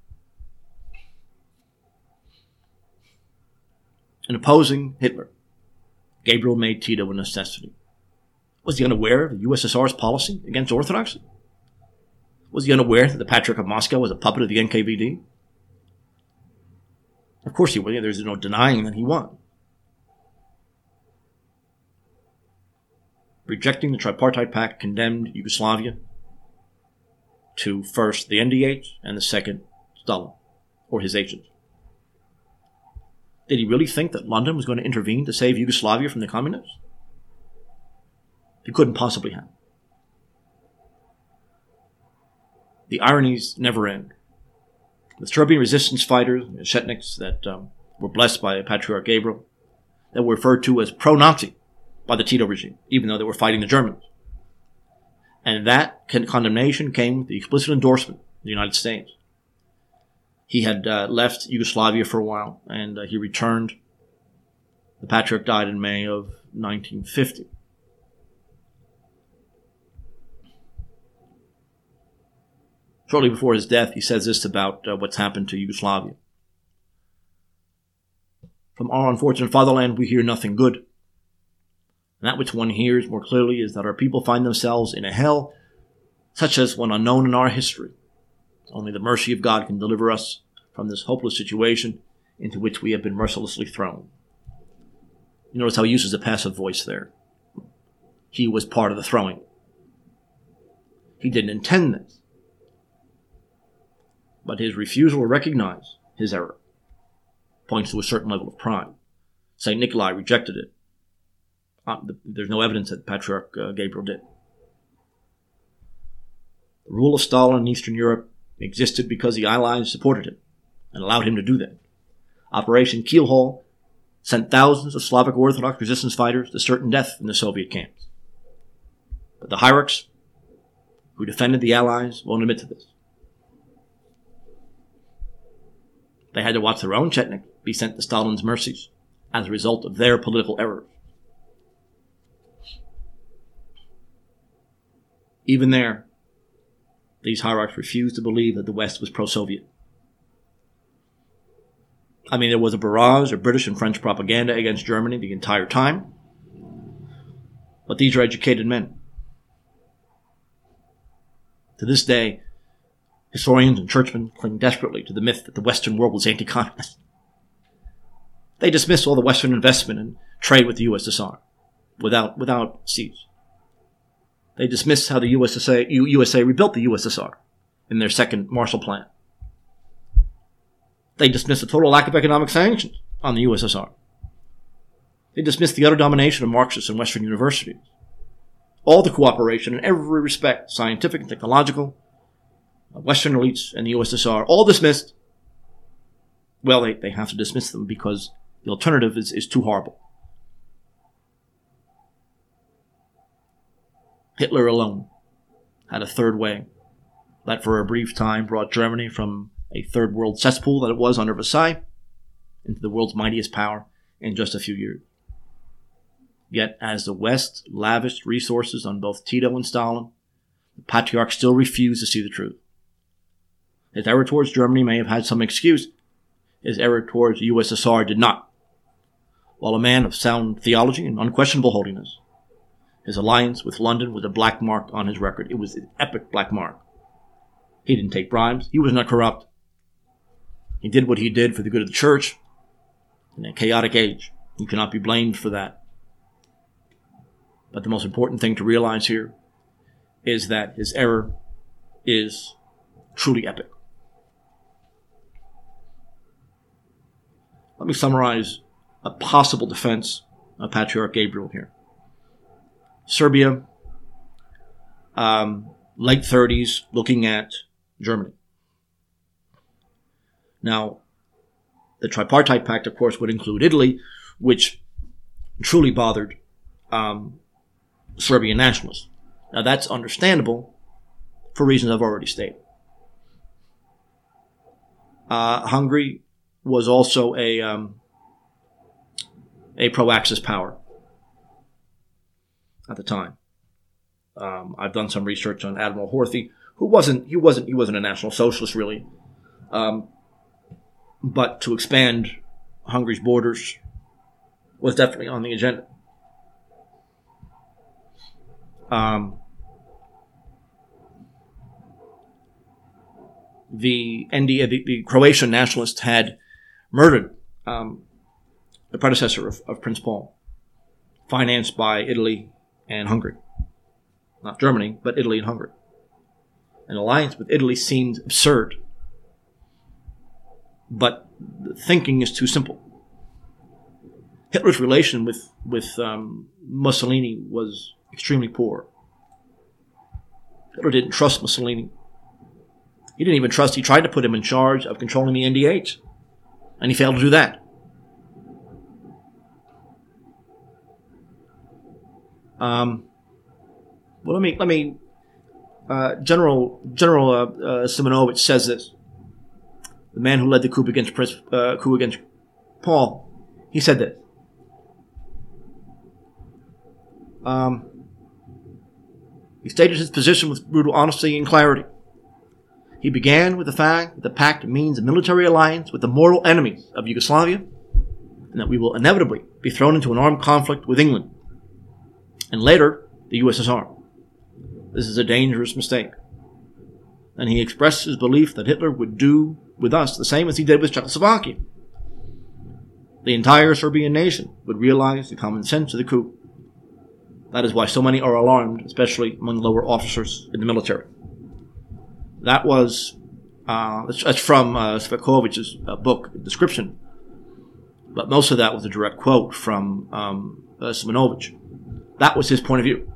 In opposing Hitler, Gabriel made Tito a necessity. Was he unaware of the U S S R's policy against Orthodoxy? Was he unaware that the Patriarch of Moscow was a puppet of the N K V D? Of course he was. There's no denying that he won. Rejecting the Tripartite Pact condemned Yugoslavia to first the N D H and the second Stalin, or his agents. Did he really think that London was going to intervene to save Yugoslavia from the communists? He couldn't possibly have. The ironies never end. The Serbian resistance fighters, the Chetniks that um, were blessed by Patriarch Gabriel, that were referred to as pro-Nazi by the Tito regime, even though they were fighting the Germans. And that condemnation came with the explicit endorsement of the United States. He had uh, left Yugoslavia for a while, and uh, he returned. The Patriarch died in May of nineteen fifty. Shortly before his death, he says this about uh, what's happened to Yugoslavia. From our unfortunate fatherland, we hear nothing good. And that which one hears more clearly is that our people find themselves in a hell such as one unknown in our history. Only the mercy of God can deliver us from this hopeless situation into which we have been mercilessly thrown. You notice how he uses a passive voice there. He was part of the throwing. He didn't intend this. But his refusal to recognize his error points to a certain level of pride. Saint Nikolai rejected it. Uh, the, there's no evidence that Patriarch uh, Gabriel did. The rule of Stalin in Eastern Europe existed because the Allies supported him. and allowed him to do that. Operation Keelhaul sent thousands of Slavic Orthodox resistance fighters to certain death in the Soviet camps. But the hierarchs who defended the Allies won't admit to this. They had to watch their own Chetnik be sent to Stalin's mercies as a result of their political errors. Even there, these hierarchs refused to believe that the West was pro-Soviet. I mean, there was a barrage of British and French propaganda against Germany the entire time. But these are educated men. To this day, historians and churchmen cling desperately to the myth that the Western world was anti-communist. They dismiss all the Western investment and trade with the U S S R without, without cease. They dismiss how the U S S R, U S A rebuilt the U S S R in their second Marshall Plan. They dismiss the total lack of economic sanctions on the U S S R. They dismiss the utter domination of Marxists in Western universities. All the cooperation in every respect, scientific and technological, Western elites and the U S S R, all dismissed. Well, they, they have to dismiss them because the alternative is, is too horrible. Hitler alone had a third way that for a brief time brought Germany from a third world cesspool that it was under Versailles into the world's mightiest power in just a few years. Yet, as the West lavished resources on both Tito and Stalin, the Patriarch still refused to see the truth. His error towards Germany may have had some excuse. His error towards the U S S R did not. While a man of sound theology and unquestionable holiness, his alliance with London was a black mark on his record. It was an epic black mark. He didn't take bribes. He was not corrupt. He did what he did for the good of the church in a chaotic age. He cannot be blamed for that. But the most important thing to realize here is that his error is truly epic. Let me summarize a possible defense of Patriarch Gabriel here. Serbia, um, late thirties, looking at Germany. Now, the Tripartite Pact, of course, would include Italy, which truly bothered um, Serbian nationalists. Now, that's understandable for reasons I've already stated. Uh, Hungary was also a um, a pro-Axis power at the time. Um, I've done some research on Admiral Horthy, who wasn't he wasn't he wasn't a National Socialist really, um, but to expand Hungary's borders was definitely on the agenda. Um, the N D, the, the Croatian nationalists had murdered um, the predecessor of, of Prince Paul, financed by Italy and Hungary. Not Germany, but Italy and Hungary. An alliance with Italy seemed absurd. But the thinking is too simple. Hitler's relation with, with um, Mussolini was extremely poor. Hitler didn't trust Mussolini. He didn't even trust, he tried to put him in charge of controlling the N D H. And he failed to do that. Um, well, let me, let me, uh, General, General, uh, uh, Simonovich says this. The man who led the coup against, Prince, uh, coup against Paul, he said this. Um, he stated his position with brutal honesty and clarity. He began with the fact that the pact means a military alliance with the mortal enemies of Yugoslavia, and that we will inevitably be thrown into an armed conflict with England, and later the U S S R. This is a dangerous mistake. And he expressed his belief that Hitler would do with us the same as he did with Czechoslovakia. The entire Serbian nation would realize the common sense of the coup. That is why so many are alarmed, especially among lower officers in the military. That was, uh, that's from uh, Cvetković's uh, book, description. But most of that was a direct quote from um, uh, Simonovich. That was his point of view.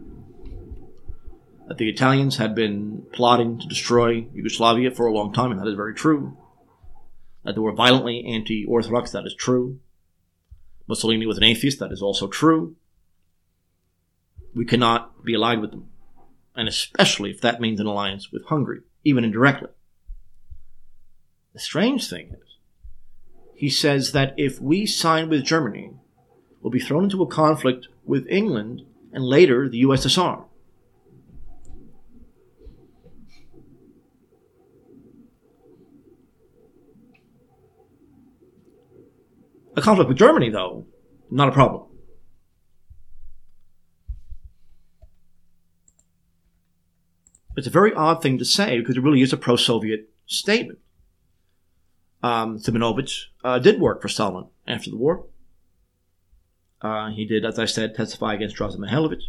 That the Italians had been plotting to destroy Yugoslavia for a long time, and that is very true. That they were violently anti-Orthodox, that is true. Mussolini was an atheist, that is also true. We cannot be allied with them. And especially if that means an alliance with Hungary, even indirectly. The strange thing is, he says that if we sign with Germany, we'll be thrown into a conflict with England and later the U S S R. A conflict with Germany, though, not a problem. It's a very odd thing to say because it really is a pro-Soviet statement. Um, Simenovich uh, did work for Stalin after the war. Uh, he did, as I said, testify against Draza Mihailovich.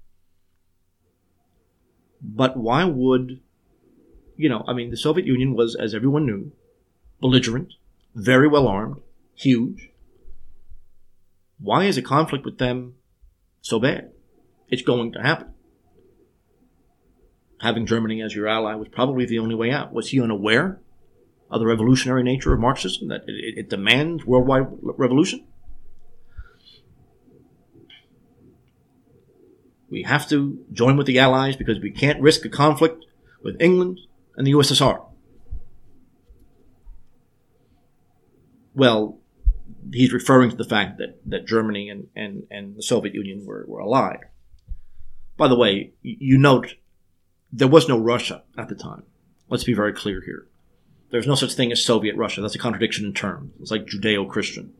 But why would, you know, I mean, the Soviet Union was, as everyone knew, belligerent, very well armed, huge. Why is a conflict with them so bad? It's going to happen. Having Germany as your ally was probably the only way out. Was he unaware of the revolutionary nature of Marxism, that it, it demands worldwide revolution? We have to join with the Allies because we can't risk a conflict with England and the U S S R. Well, he's referring to the fact that, that Germany and, and, and the Soviet Union were, were allied. By the way, you note there was no Russia at the time. Let's be very clear here. There's no such thing as Soviet Russia. That's a contradiction in terms. It's like Judeo-Christian.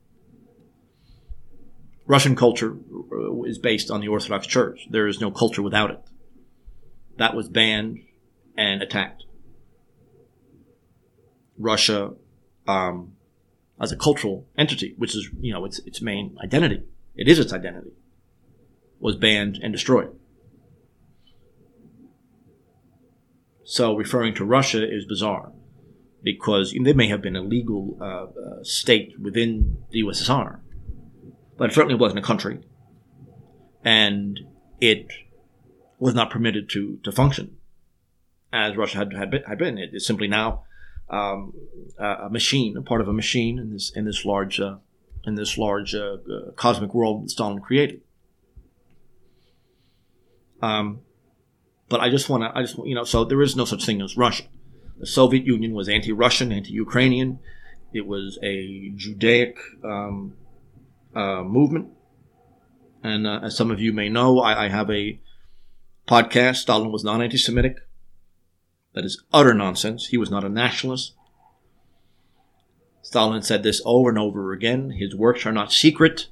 Russian culture is based on the Orthodox Church. There is no culture without it. That was banned and attacked. Russia, um, as a cultural entity, which is, you know, its its main identity, it is its identity, was banned and destroyed. So referring to Russia is bizarre, because they may have been a legal uh, uh, state within the U S S R, but it certainly wasn't a country, and it was not permitted to, to function as Russia had had been. Had been. It is simply now um, a machine, a part of a machine in this in this large uh, in this large uh, uh, cosmic world that Stalin created. Um. But I just want to, I just, you know, so there is no such thing as Russia. The Soviet Union was anti-Russian, anti-Ukrainian. It was a Judaic um, uh, movement. And uh, as some of you may know, I, I have a podcast, Stalin Was Not Anti-Semitic. That is utter nonsense. He was not a nationalist. Stalin said this over and over again. His works are not secret.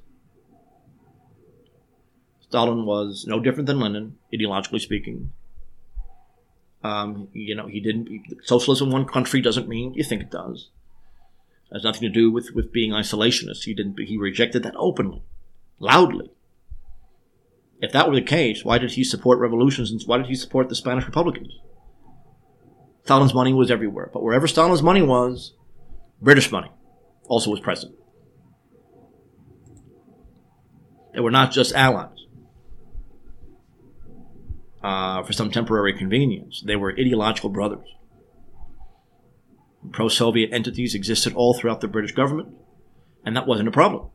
Stalin was no different than Lenin, ideologically speaking. Um, you know, he didn't. Socialism in one country doesn't mean you think it does. It has nothing to do with, with being isolationist. He didn't. He rejected that openly, loudly. If that were the case, why did he support revolutions and why did he support the Spanish Republicans? Stalin's money was everywhere, but wherever Stalin's money was, British money also was present. They were not just allies. Uh, for some temporary convenience. They were ideological brothers. Pro-Soviet entities existed all throughout the British government, and that wasn't a problem.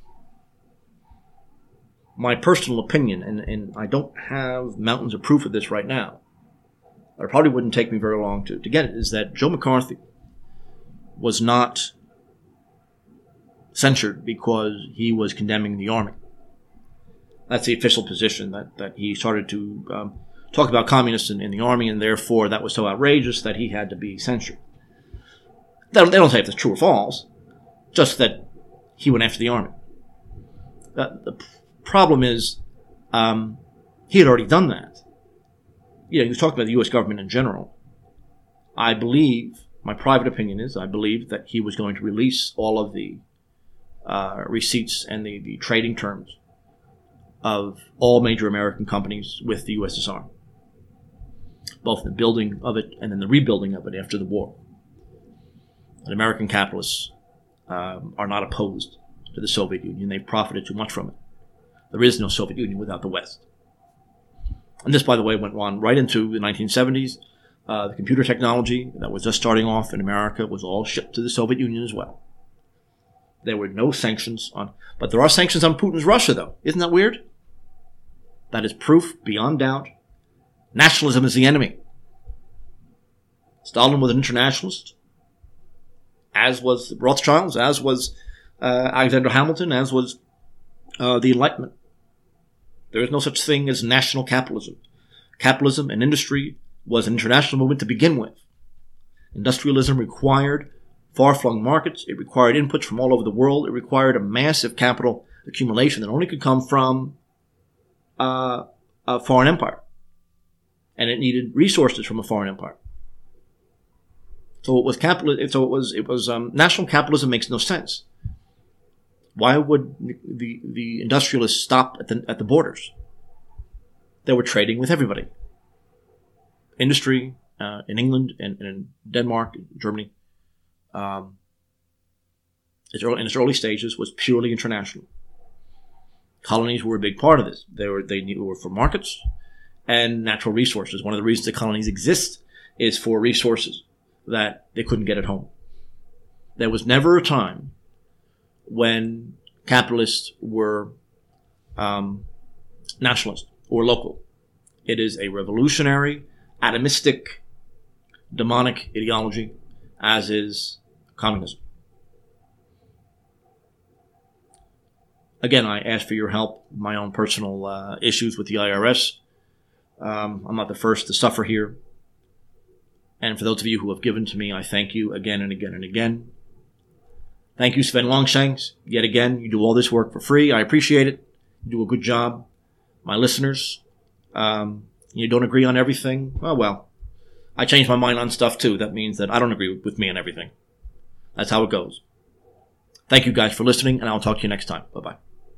My personal opinion, and, and I don't have mountains of proof of this right now, it probably wouldn't take me very long to, to get it, is that Joe McCarthy was not censured because he was condemning the army. That's the official position, that, that he started to um, talk about communists in, in the army, and therefore that was so outrageous that he had to be censured. They don't, they don't say if it's true or false, just that he went after the army. Uh, the p- problem is um, he had already done that. You know, he was talking about the U S government in general. I believe, my private opinion is, I believe that he was going to release all of the uh, receipts and the, the trading terms of all major American companies with the U S S R, both the building of it and then the rebuilding of it after the war. And American capitalists um, are not opposed to the Soviet Union. They've profited too much from it. There is no Soviet Union without the West. And this, by the way, went on right into the nineteen seventies. Uh, the computer technology that was just starting off in America was all shipped to the Soviet Union as well. There were no sanctions on, but there are sanctions on Putin's Russia, though. Isn't that weird? That is proof beyond doubt. Nationalism is the enemy. Stalin was an internationalist, as was the Rothschilds, as was uh, Alexander Hamilton, as was uh, the Enlightenment. There is no such thing as national capitalism. Capitalism and industry was an international movement to begin with. Industrialism required far-flung markets. It required inputs from all over the world. It required a massive capital accumulation that only could come from uh, a foreign empire. And it needed resources from a foreign empire. So it was capital. So it was. It was um, national capitalism makes no sense. Why would the the industrialists stop at the at the borders? They were trading with everybody. Industry uh, in England and, and in Denmark, and Germany, um, in its early stages, was purely international. Colonies were a big part of this. They were they were for markets and natural resources. One of the reasons the colonies exist is for resources that they couldn't get at home. There was never a time when capitalists were um, nationalist or local. It is a revolutionary, atomistic, demonic ideology, as is communism. Again, I ask for your help, my own personal uh, issues with the I R S. Um, I'm not the first to suffer here. And for those of you who have given to me, I thank you again and again and again. Thank you, Sven Longshanks. Yet again, you do all this work for free. I appreciate it. You do a good job. My listeners, um, you don't agree on everything? Oh, well. I change my mind on stuff, too. That means that I don't agree with me on everything. That's how it goes. Thank you guys for listening, and I'll talk to you next time. Bye-bye.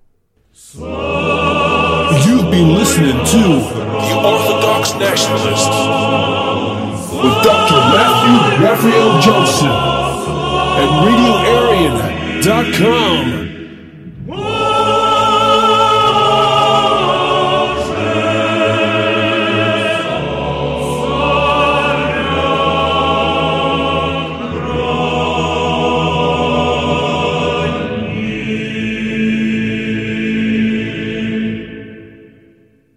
You've been listening to The Orthodox Nationalist with Doctor Matthew Raphael Johnson at radio arian dot com.